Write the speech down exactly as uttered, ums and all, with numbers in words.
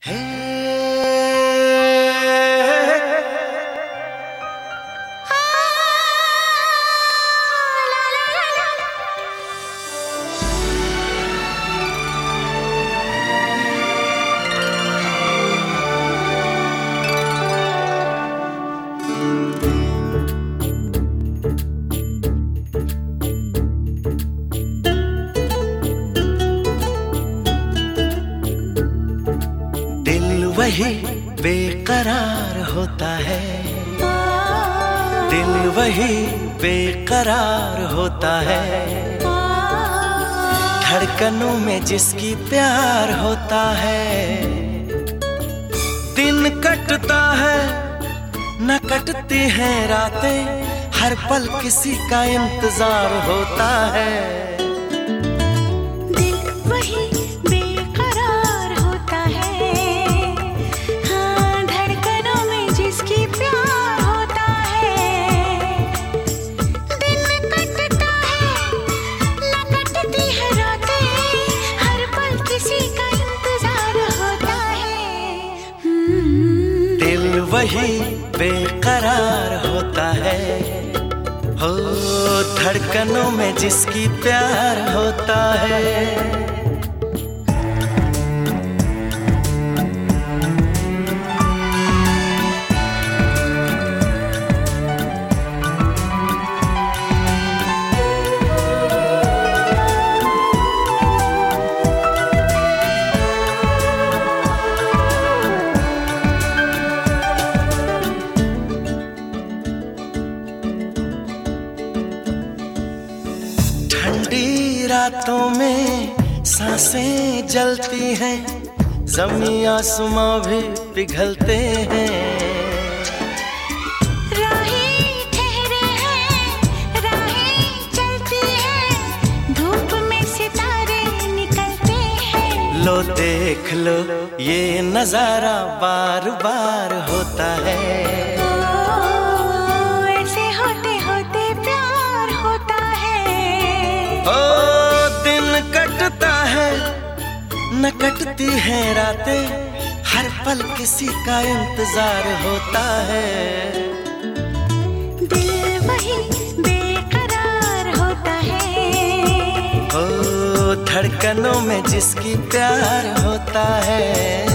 वही बेकरार होता है, दिल वही बेकरार होता है, धड़कनों में जिसकी प्यार होता है। दिन कटता है न कटती हैं रातें, हर पल किसी का इंतजार होता है। दिल वही बेकरार होता है, हाँ धड़कनों में जिसकी प्यार होता है। दिन कटता है न कटती है रातें, हर पल किसी का इंतजार होता है। दिल वही बेकरार होता है, हो धड़कनों में जिसकी प्यार होता है। ठंडी रातों में सांसें जलती हैं, ज़मीं आसमां भी पिघलते हैं। राहें ठहरे हैं, राहें चलती हैं, धूप में सितारे निकलते हैं। लो देख लो ये नजारा बार बार होता है। कटता है न कटती हैं रातें, हर पल किसी का इंतजार होता है। दिल वही बेकरार होता है, ओ धड़कनों में जिसकी प्यार होता है।